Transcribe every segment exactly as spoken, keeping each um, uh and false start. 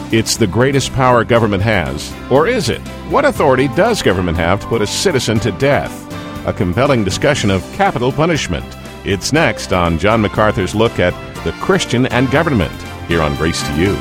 It's the greatest power government has. Or is it? What authority does government have to put a citizen to death? A compelling discussion of capital punishment. It's next on John MacArthur's look at the Christian and government, here on Grace to You.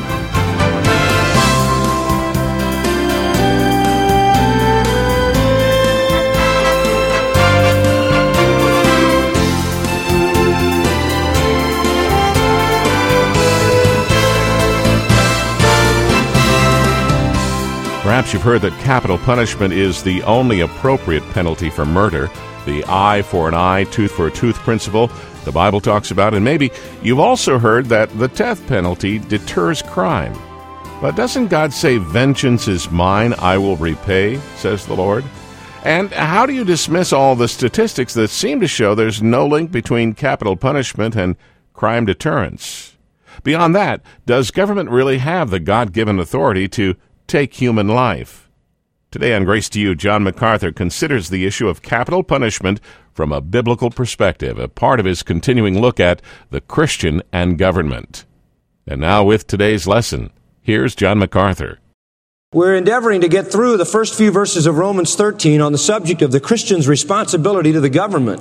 Perhaps you've heard that capital punishment is the only appropriate penalty for murder. The eye for an eye, tooth for a tooth principle the Bible talks about. And maybe you've also heard that the death penalty deters crime. But doesn't God say, "Vengeance is mine, I will repay," says the Lord? And how do you dismiss all the statistics that seem to show there's no link between capital punishment and crime deterrence? Beyond that, does government really have the God-given authority to take human life? Today on Grace to You, John MacArthur considers the issue of capital punishment from a biblical perspective, a part of his continuing look at the Christian and government. And now with today's lesson, here's John MacArthur. We're endeavoring to get through the first few verses of Romans thirteen on the subject of the Christian's responsibility to the government.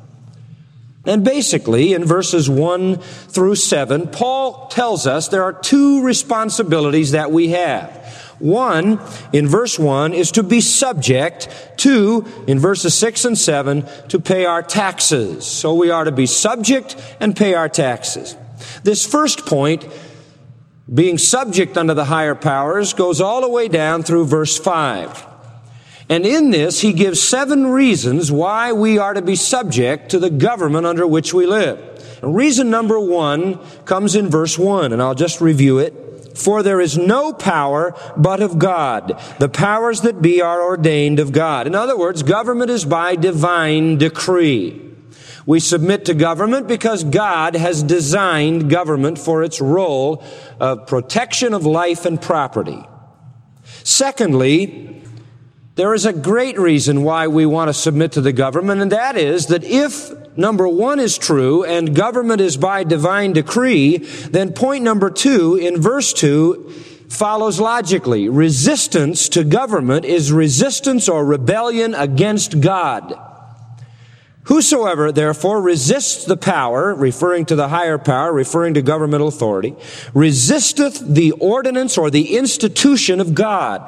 And basically, in verses one through seven, Paul tells us there are two responsibilities that we have. One, in verse one, is to be subject. Two, in verses six and seven, to pay our taxes. So we are to be subject and pay our taxes. This first point, being subject unto the higher powers, goes all the way down through verse five. And in this, he gives seven reasons why we are to be subject to the government under which we live. And reason number one comes in verse one, and I'll just review it. For there is no power but of God. The powers that be are ordained of God. In other words, government is by divine decree. We submit to government because God has designed government for its role of protection of life and property. Secondly, there is a great reason why we want to submit to the government, and that is that if number one is true and government is by divine decree, then point number two in verse two follows logically. Resistance to government is resistance or rebellion against God. Whosoever, therefore, resists the power, referring to the higher power, referring to governmental authority, resisteth the ordinance or the institution of God.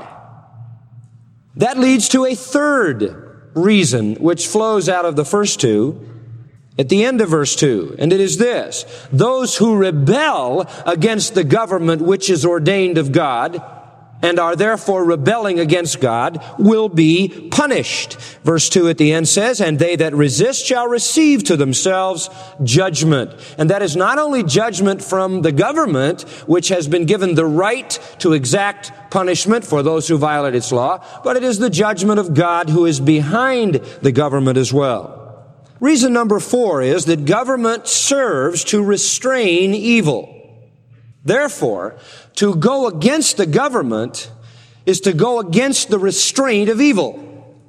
That leads to a third reason, which flows out of the first two, at the end of verse two, and it is this: those who rebel against the government which is ordained of God, and are therefore rebelling against God, will be punished. Verse two at the end says, and they that resist shall receive to themselves judgment. And that is not only judgment from the government, which has been given the right to exact punishment for those who violate its law, but it is the judgment of God who is behind the government as well. Reason number four is that government serves to restrain evil. Therefore, to go against the government is to go against the restraint of evil.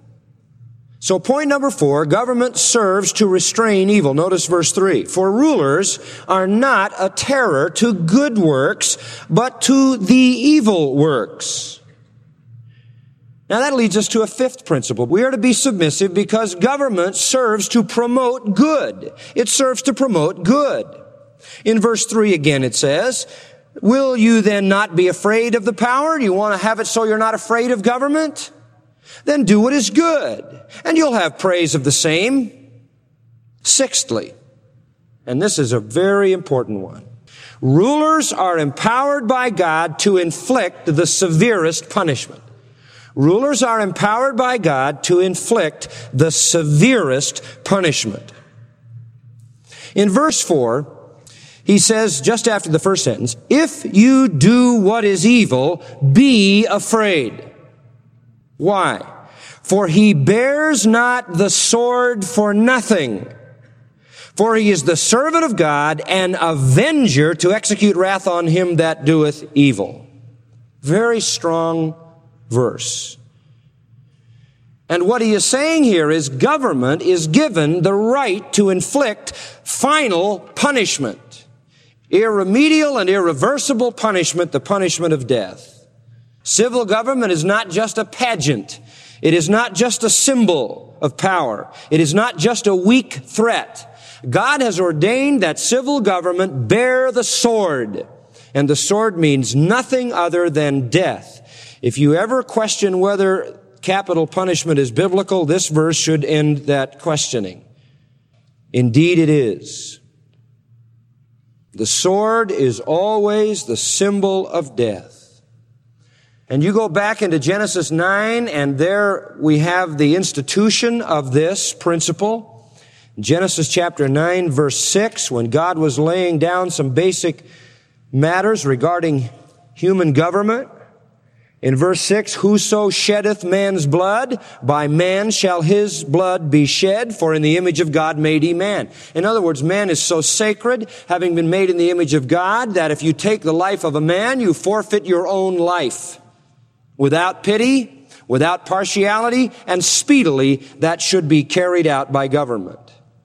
So point number four, government serves to restrain evil. Notice verse three. For rulers are not a terror to good works, but to the evil works. Now that leads us to a fifth principle. We are to be submissive because government serves to promote good. It serves to promote good. In verse three again it says, will you then not be afraid of the power? Do you want to have it so you're not afraid of government? Then do what is good, and you'll have praise of the same. Sixthly, and this is a very important one, rulers are empowered by God to inflict the severest punishment. Rulers are empowered by God to inflict the severest punishment. In verse four, he says, just after the first sentence, if you do what is evil, be afraid. Why? For he bears not the sword for nothing. For he is the servant of God, an avenger to execute wrath on him that doeth evil. Very strong verse. And what he is saying here is government is given the right to inflict final punishment. Irremediable and irreversible punishment, the punishment of death. Civil government is not just a pageant. It is not just a symbol of power. It is not just a weak threat. God has ordained that civil government bear the sword. And the sword means nothing other than death. If you ever question whether capital punishment is biblical, this verse should end that questioning. Indeed it is. The sword is always the symbol of death. And you go back into Genesis nine, and there we have the institution of this principle. Genesis chapter nine, verse six, when God was laying down some basic matters regarding human government. In verse six, whoso sheddeth man's blood, by man shall his blood be shed, for in the image of God made he man. In other words, man is so sacred, having been made in the image of God, that if you take the life of a man, you forfeit your own life. Without pity, without partiality, and speedily, that should be carried out by government.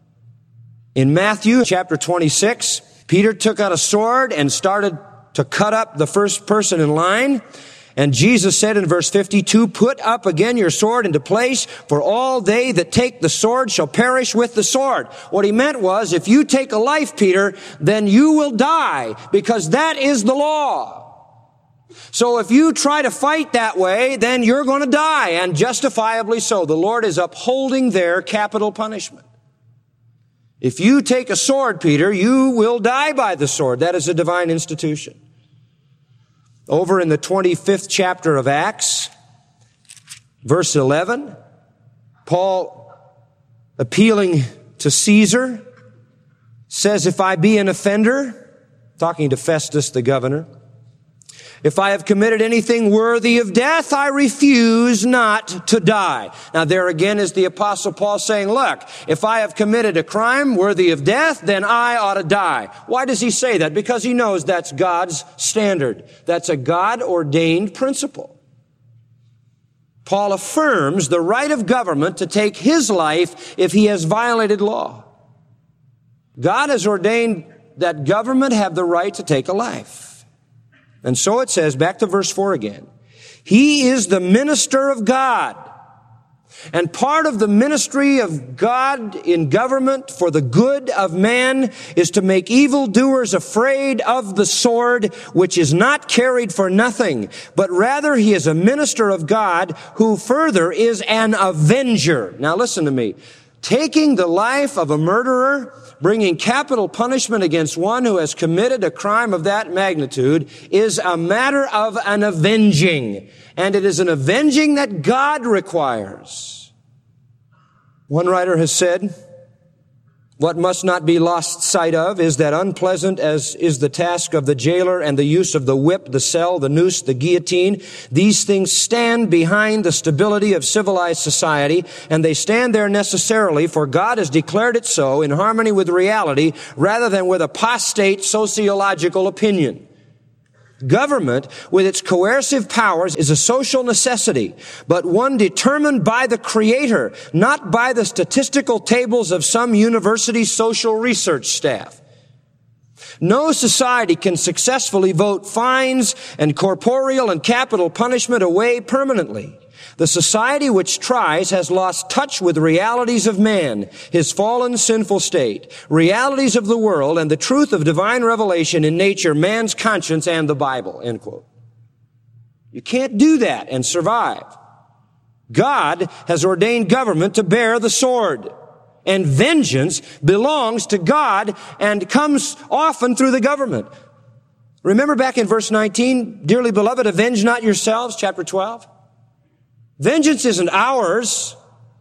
In Matthew chapter twenty-six, Peter took out a sword and started to cut up the first person in line. And Jesus said in verse fifty-two, put up again your sword into place, for all they that take the sword shall perish with the sword. What he meant was, if you take a life, Peter, then you will die, because that is the law. So if you try to fight that way, then you're going to die, and justifiably so. The Lord is upholding their capital punishment. If you take a sword, Peter, you will die by the sword. That is a divine institution. Over in the twenty-fifth chapter of Acts, verse eleven, Paul, appealing to Caesar, says, if I be an offender, talking to Festus the governor, if I have committed anything worthy of death, I refuse not to die. Now there again is the Apostle Paul saying, look, if I have committed a crime worthy of death, then I ought to die. Why does he say that? Because he knows that's God's standard. That's a God-ordained principle. Paul affirms the right of government to take his life if he has violated law. God has ordained that government have the right to take a life. And so it says, back to verse four again, he is the minister of God. And part of the ministry of God in government for the good of man is to make evildoers afraid of the sword, which is not carried for nothing, but rather he is a minister of God who further is an avenger. Now listen to me. Taking the life of a murderer, bringing capital punishment against one who has committed a crime of that magnitude is a matter of an avenging. And it is an avenging that God requires. One writer has said, what must not be lost sight of is that unpleasant as is the task of the jailer and the use of the whip, the cell, the noose, the guillotine, these things stand behind the stability of civilized society, and they stand there necessarily, for God has declared it so in harmony with reality rather than with apostate sociological opinion. Government, with its coercive powers, is a social necessity, but one determined by the Creator, not by the statistical tables of some university social research staff. No society can successfully vote fines and corporeal and capital punishment away permanently. The society which tries has lost touch with realities of man, his fallen sinful state, realities of the world, and the truth of divine revelation in nature, man's conscience, and the Bible, end quote. You can't do that and survive. God has ordained government to bear the sword, and vengeance belongs to God and comes often through the government. Remember back in verse nineteen, dearly beloved, avenge not yourselves, chapter twelve. Vengeance isn't ours.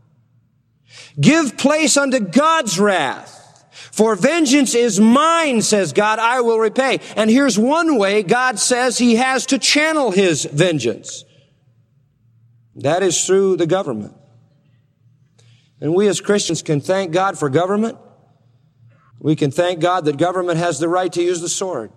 Give place unto God's wrath. For vengeance is mine, says God, I will repay. And here's one way God says he has to channel his vengeance. That is through the government. And we as Christians can thank God for government. We can thank God that government has the right to use the sword.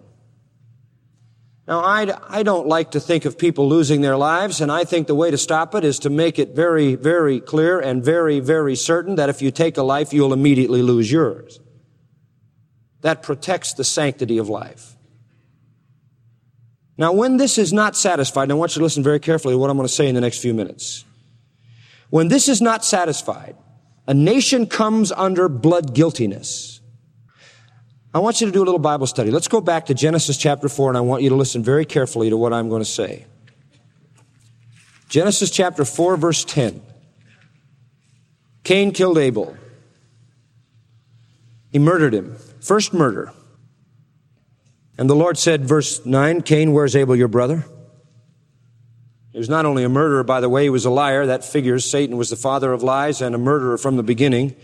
Now, I, I don't like to think of people losing their lives, and I think the way to stop it is to make it very, very clear and very, very certain that if you take a life, you'll immediately lose yours. that protects the sanctity of life. Now, when this is not satisfied, and I want you to listen very carefully to what I'm going to say in the next few minutes. When this is not satisfied, a nation comes under blood guiltiness. I want you to do a little Bible study. Let's go back to Genesis chapter four, and I want you to listen very carefully to what I'm going to say. Genesis chapter four, verse ten. Cain killed Abel. He murdered him. First murder. And the Lord said, verse nine, Cain, where's Abel your brother? He was not only a murderer, by the way, he was a liar. That figures. Satan was the father of lies and a murderer from the beginning.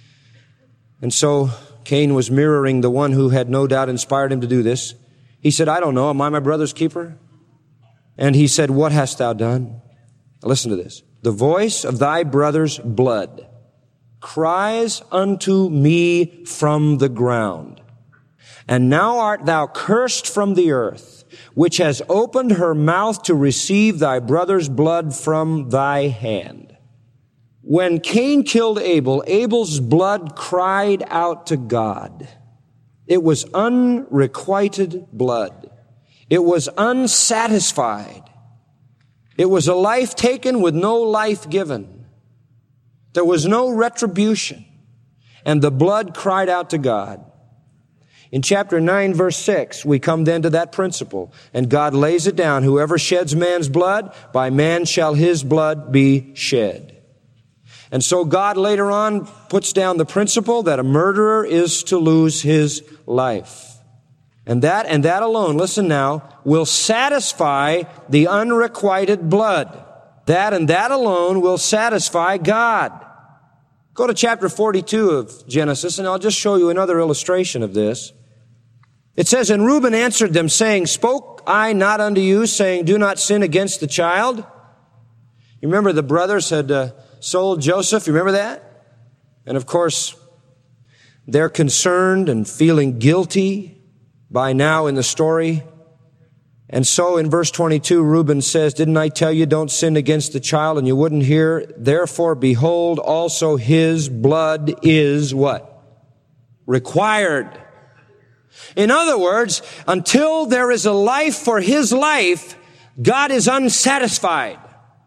And so Cain was mirroring the one who had no doubt inspired him to do this. He said, I don't know, am I my brother's keeper? And he said, what hast thou done? Now listen to this. The voice of thy brother's blood cries unto me from the ground. And now art thou cursed from the earth, which has opened her mouth to receive thy brother's blood from thy hand. When Cain killed Abel, Abel's blood cried out to God. It was unrequited blood. It was unsatisfied. It was a life taken with no life given. There was no retribution. And the blood cried out to God. In chapter nine, verse six, we come then to that principle. And God lays it down. Whoever sheds man's blood, by man shall his blood be shed. And so God later on puts down the principle that a murderer is to lose his life. And that, and that alone, listen now, will satisfy the unrequited blood. That and that alone will satisfy God. Go to chapter forty-two of Genesis, and I'll just show you another illustration of this. It says, and Reuben answered them, saying, spoke I not unto you, saying, do not sin against the child? You remember the brothers had uh, sold Joseph, you remember that? And of course, they're concerned and feeling guilty by now in the story. And so in verse twenty-two, Reuben says, didn't I tell you don't sin against the child? And you wouldn't hear. Therefore, behold, also his blood is what? Required. In other words, until there is a life for his life, God is unsatisfied.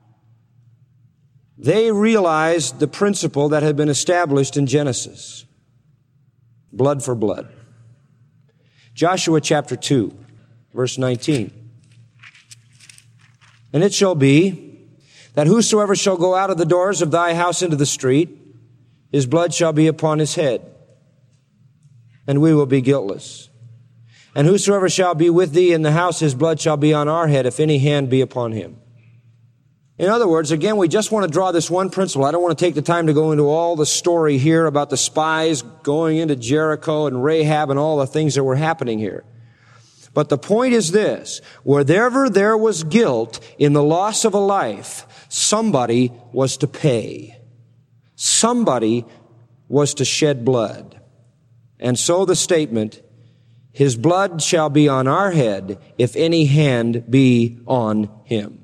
They realized the principle that had been established in Genesis. Blood for blood. Joshua chapter two, verse nineteen. And it shall be that whosoever shall go out of the doors of thy house into the street, his blood shall be upon his head, and we will be guiltless. And whosoever shall be with thee in the house, his blood shall be on our head, if any hand be upon him. In other words, again, we just want to draw this one principle. I don't want to take the time to go into all the story here about the spies going into Jericho and Rahab and all the things that were happening here. But the point is this: wherever there was guilt in the loss of a life, somebody was to pay. Somebody was to shed blood. And so the statement, his blood shall be on our head if any hand be on him.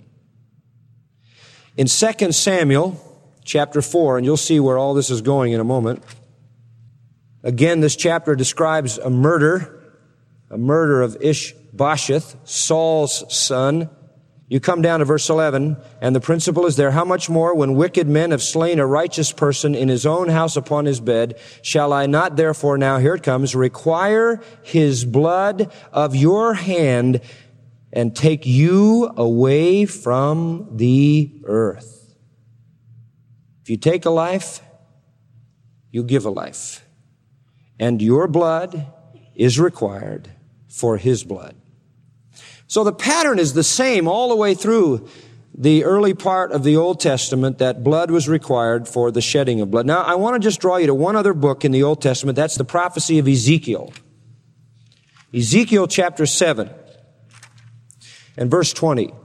In Second Samuel chapter four, and you'll see where all this is going in a moment. Again, this chapter describes a murder, a murder of Ishbosheth, Saul's son. You come down to verse eleven, and the principle is there, how much more when wicked men have slain a righteous person in his own house upon his bed, shall I not therefore now, here it comes, require his blood of your hand and take you away from the earth. If you take a life, you give a life. And your blood is required for his blood. So the pattern is the same all the way through the early part of the Old Testament, that blood was required for the shedding of blood. Now, I want to just draw you to one other book in the Old Testament. That's the prophecy of Ezekiel. Ezekiel chapter seven and verse twenty.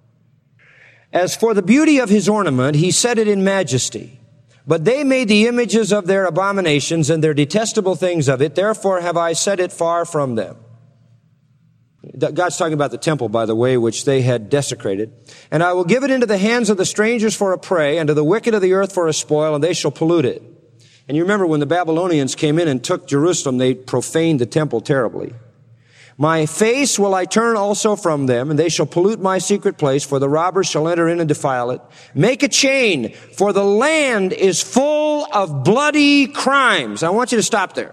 As for the beauty of his ornament, he set it in majesty. But they made the images of their abominations and their detestable things of it. Therefore have I set it far from them. God's talking about the temple, by the way, which they had desecrated. And I will give it into the hands of the strangers for a prey, and to the wicked of the earth for a spoil, and they shall pollute it. And you remember when the Babylonians came in and took Jerusalem, they profaned the temple terribly. My face will I turn also from them, and they shall pollute my secret place, for the robbers shall enter in and defile it. Make a chain, for the land is full of bloody crimes. I want you to stop there.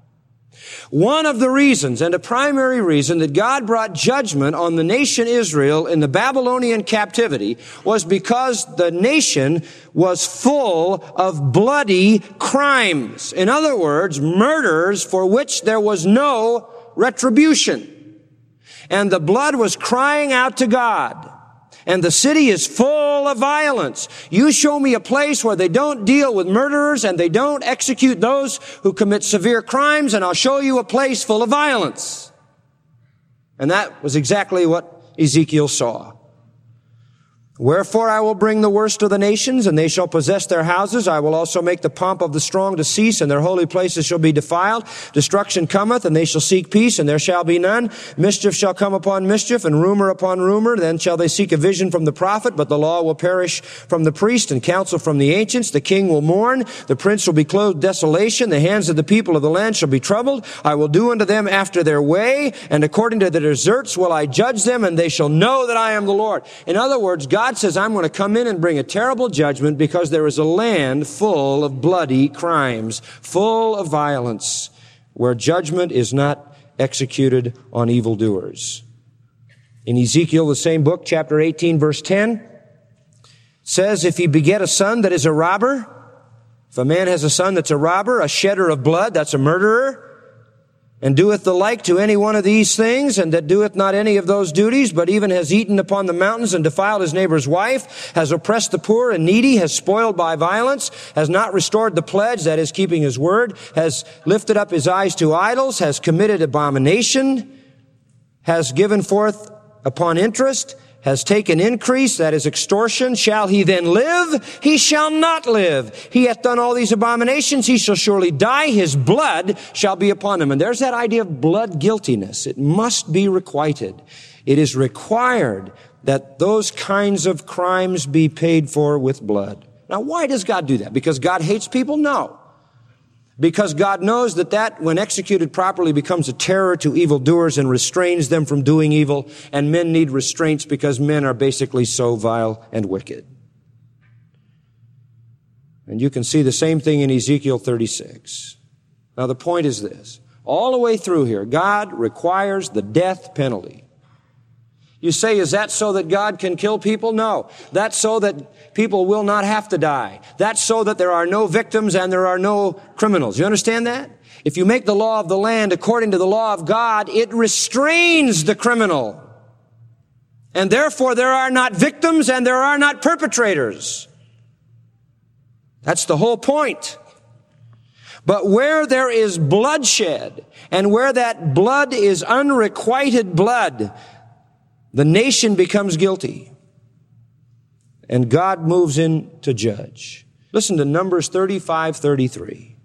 One of the reasons, and a primary reason, that God brought judgment on the nation Israel in the Babylonian captivity was because the nation was full of bloody crimes. In other words, murders for which there was no retribution. And the blood was crying out to God. And the city is full of violence. You show me a place where they don't deal with murderers and they don't execute those who commit severe crimes, and I'll show you a place full of violence. And that was exactly what Ezekiel saw. Wherefore I will bring the worst of the nations, and they shall possess their houses. I will also make the pomp of the strong to cease, and their holy places shall be defiled. Destruction cometh, and they shall seek peace, and there shall be none. Mischief shall come upon mischief, and rumor upon rumor. Then shall they seek a vision from the prophet, but the law will perish from the priest, and counsel from the ancients. The king will mourn. The prince will be clothed desolation. The hands of the people of the land shall be troubled. I will do unto them after their way, and according to their deserts will I judge them, and they shall know that I am the Lord. In other words, God God says, I'm going to come in and bring a terrible judgment because there is a land full of bloody crimes, full of violence, where judgment is not executed on evildoers. In Ezekiel, the same book, chapter eighteen, verse ten, says, if he beget a son that is a robber, if a man has a son that's a robber, a shedder of blood, that's a murderer, and doeth the like to any one of these things, and that doeth not any of those duties, but even has eaten upon the mountains and defiled his neighbor's wife, has oppressed the poor and needy, has spoiled by violence, has not restored the pledge, that is keeping his word, has lifted up his eyes to idols, has committed abomination, has given forth upon interest, has taken increase, that is extortion. Shall he then live? He shall not live. He hath done all these abominations. He shall surely die. His blood shall be upon him. And there's that idea of blood guiltiness. It must be requited. It is required that those kinds of crimes be paid for with blood. Now, why does God do that? Because God hates people? No. Because God knows that that, when executed properly, becomes a terror to evildoers and restrains them from doing evil. And men need restraints because men are basically so vile and wicked. And you can see the same thing in Ezekiel thirty-six. Now the point is this. All the way through here, God requires the death penalty. You say, is that so that God can kill people? No. That's so that people will not have to die. That's so that there are no victims and there are no criminals. You understand that? If you make the law of the land according to the law of God, it restrains the criminal. And therefore there are not victims and there are not perpetrators. That's the whole point. But where there is bloodshed, and where that blood is unrequited blood, the nation becomes guilty, and God moves in to judge. Listen to Numbers thirty-five thirty-three.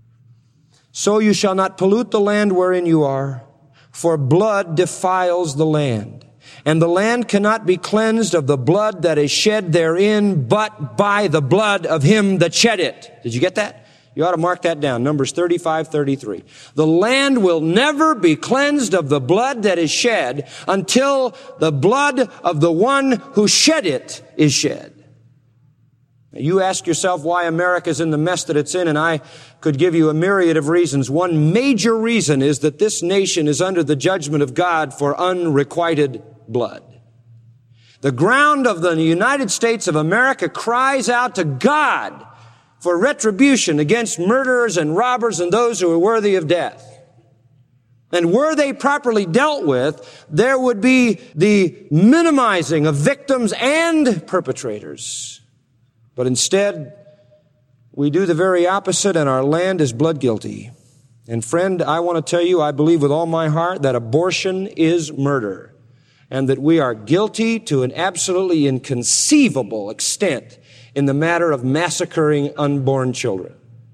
So you shall not pollute the land wherein you are, for blood defiles the land. And the land cannot be cleansed of the blood that is shed therein, but by the blood of him that shed it. Did you get that? You ought to mark that down. Numbers thirty-five thirty-three. The land will never be cleansed of the blood that is shed until the blood of the one who shed it is shed. Now, you ask yourself why America's in the mess that it's in, and I could give you a myriad of reasons. One major reason is that this nation is under the judgment of God for unrequited blood. The ground of the United States of America cries out to God for retribution against murderers and robbers and those who are worthy of death. And were they properly dealt with, there would be the minimizing of victims and perpetrators. But instead, we do the very opposite, and our land is blood guilty. And friend, I want to tell you, I believe with all my heart that abortion is murder, and that we are guilty to an absolutely inconceivable extent in the matter of massacring unborn children.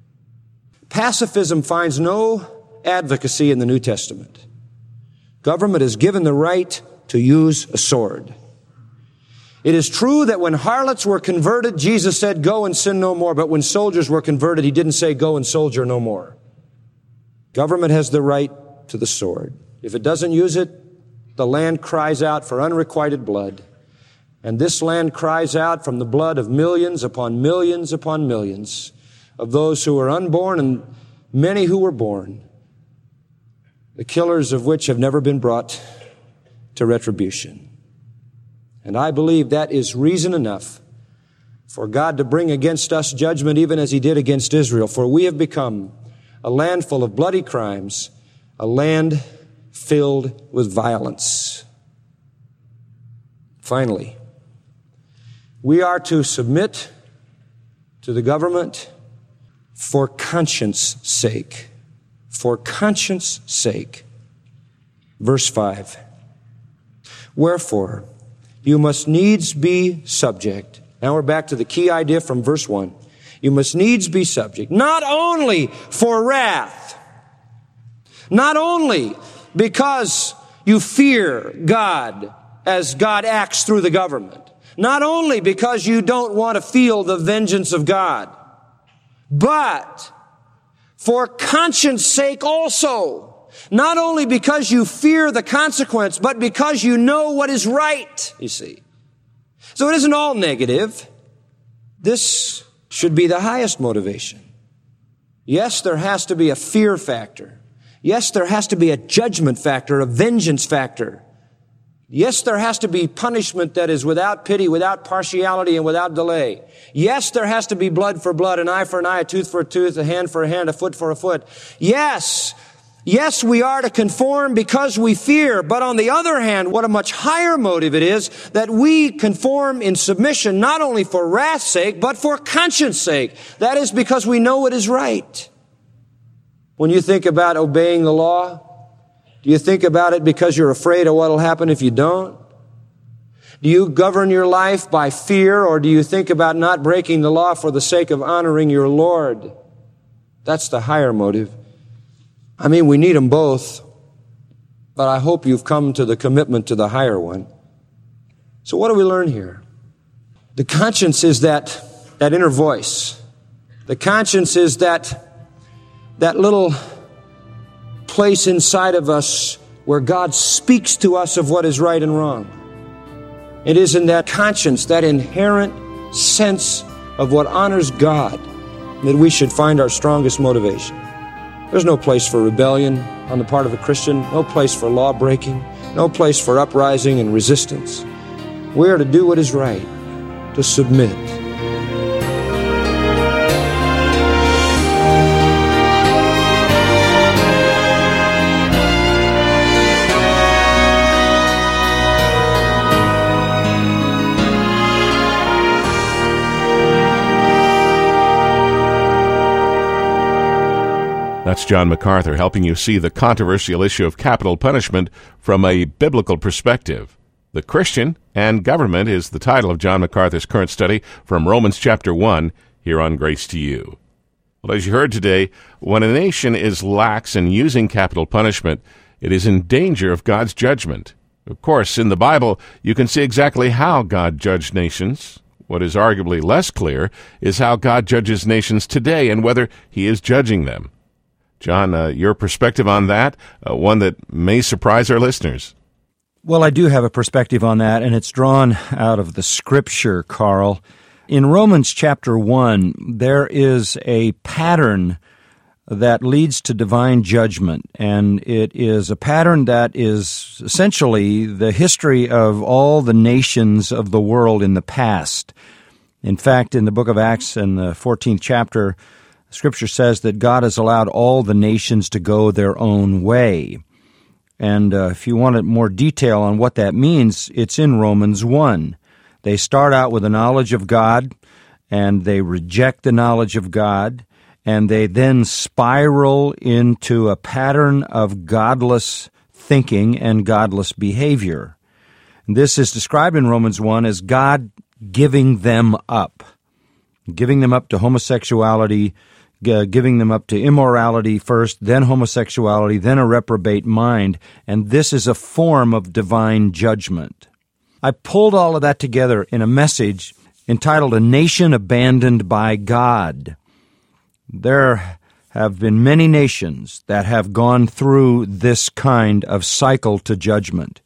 Pacifism finds no advocacy in the New Testament. Government is given the right to use a sword. It is true that when harlots were converted, Jesus said, go and sin no more. But when soldiers were converted, he didn't say, go and soldier no more. Government has the right to the sword. If it doesn't use it, the land cries out for unrequited blood. And this land cries out from the blood of millions upon millions upon millions of those who were unborn and many who were born, the killers of which have never been brought to retribution. And I believe that is reason enough for God to bring against us judgment even as he did against Israel. For we have become a land full of bloody crimes, a land filled with violence. Finally, we are to submit to the government for conscience sake. For conscience sake. Verse five. Wherefore, you must needs be subject. Now we're back to the key idea from verse one. You must needs be subject, not only for wrath, not only because you fear God as God acts through the government, not only because you don't want to feel the vengeance of God, but for conscience sake also. Not only because you fear the consequence, but because you know what is right, you see. So it isn't all negative. This should be the highest motivation. Yes, there has to be a fear factor. Yes, there has to be a judgment factor, a vengeance factor. Yes, there has to be punishment that is without pity, without partiality, and without delay. Yes, there has to be blood for blood, an eye for an eye, a tooth for a tooth, a hand for a hand, a foot for a foot. Yes, yes, we are to conform because we fear. But on the other hand, what a much higher motive it is that we conform in submission, not only for wrath's sake, but for conscience sake. That is because we know what is right. When you think about obeying the law, do you think about it because you're afraid of what will happen if you don't? Do you govern your life by fear, or do you think about not breaking the law for the sake of honoring your Lord? That's the higher motive. I mean, we need them both, but I hope you've come to the commitment to the higher one. So what do we learn here? The conscience is that, that inner voice. The conscience is that, that little place inside of us where God speaks to us of what is right and wrong. It is in that conscience, that inherent sense of what honors God, that we should find our strongest motivation. There's no place for rebellion on the part of a Christian, no place for law breaking, no place for uprising and resistance. We are to do what is right, to submit. That's John MacArthur helping you see the controversial issue of capital punishment from a biblical perspective. The Christian and Government is the title of John MacArthur's current study from Romans chapter one here on Grace to You. Well, as you heard today, when a nation is lax in using capital punishment, it is in danger of God's judgment. Of course, in the Bible, you can see exactly how God judged nations. What is arguably less clear is how God judges nations today and whether he is judging them. John, uh, your perspective on that, uh, one that may surprise our listeners. Well, I do have a perspective on that, and it's drawn out of the Scripture, Carl. In Romans chapter one, there is a pattern that leads to divine judgment, and it is a pattern that is essentially the history of all the nations of the world in the past. In fact, in the book of Acts, in the fourteenth chapter, Scripture says that God has allowed all the nations to go their own way. And uh, if you want more detail on what that means, it's in Romans one. They start out with a knowledge of God, and they reject the knowledge of God, and they then spiral into a pattern of godless thinking and godless behavior. And this is described in Romans one as God giving them up, giving them up to homosexuality, Uh, giving them up to immorality first, then homosexuality, then a reprobate mind, and this is a form of divine judgment. I pulled all of that together in a message entitled A Nation Abandoned by God. There have been many nations that have gone through this kind of cycle to judgment.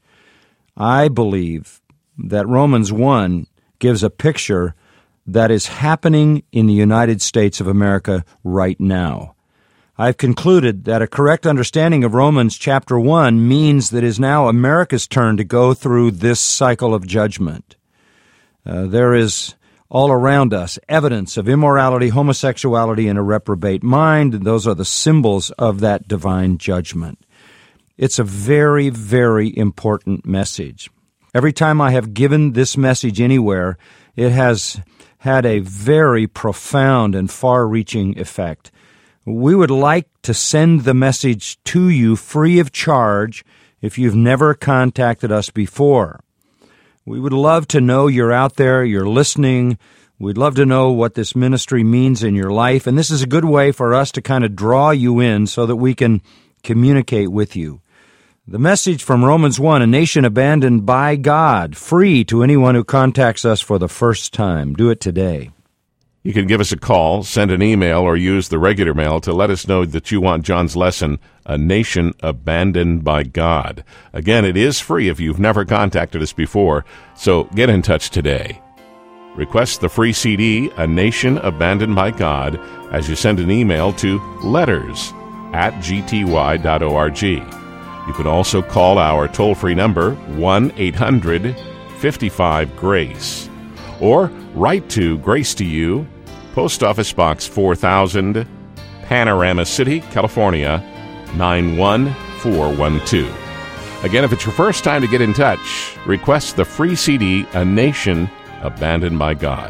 I believe that Romans one gives a picture that is happening in the United States of America right now. I've concluded that a correct understanding of Romans chapter one means that it is now America's turn to go through this cycle of judgment. Uh, there is all around us evidence of immorality, homosexuality, and a reprobate mind, and those are the symbols of that divine judgment. It's a very, very important message. Every time I have given this message anywhere, it has had a very profound and far-reaching effect. We would like to send the message to you free of charge if you've never contacted us before. We would love to know you're out there, you're listening. We'd love to know what this ministry means in your life, and this is a good way for us to kind of draw you in so that we can communicate with you. The message from Romans one, a nation abandoned by God, free to anyone who contacts us for the first time. Do it today. You can give us a call, send an email, or use the regular mail to let us know that you want John's lesson, A Nation Abandoned by God. Again, it is free if you've never contacted us before, so get in touch today. Request the free C D, A Nation Abandoned by God, as you send an email to letters at g t y dot org. You can also call our toll-free number, one eight hundred fifty-five GRACE, or write to Grace to You, Post Office Box four thousand, Panorama City, California, nine one four one two. Again, if it's your first time to get in touch, request the free C D, A Nation Abandoned by God.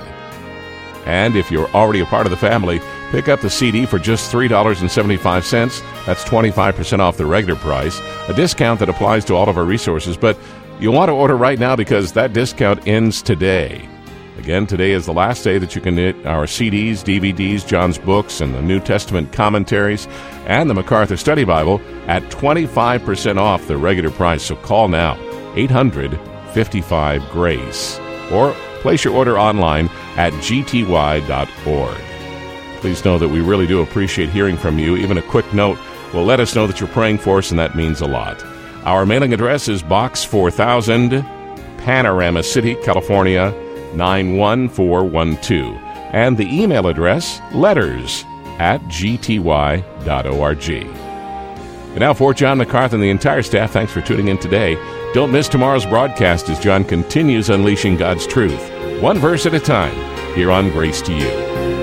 And if you're already a part of the family, pick up the C D for just three dollars and seventy-five cents. That's twenty-five percent off the regular price, a discount that applies to all of our resources. But you'll want to order right now because that discount ends today. Again, today is the last day that you can get our C Ds, D V Ds, John's books, and the New Testament commentaries, and the MacArthur Study Bible at twenty-five percent off the regular price. So call now, eight hundred fifty-five GRACE, or place your order online at g t y dot org. Please know that we really do appreciate hearing from you. Even a quick note will let us know that you're praying for us, and that means a lot. Our mailing address is Box four thousand, Panorama City, California, nine one four one two. And the email address, letters at g t y dot org. And now for John MacArthur and the entire staff, thanks for tuning in today. Don't miss tomorrow's broadcast as John continues unleashing God's truth, one verse at a time, here on Grace to You.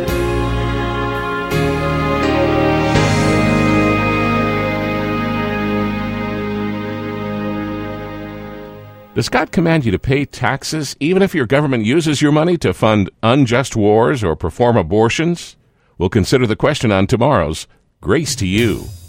Does God command you to pay taxes even if your government uses your money to fund unjust wars or perform abortions? We'll consider the question on tomorrow's Grace to You.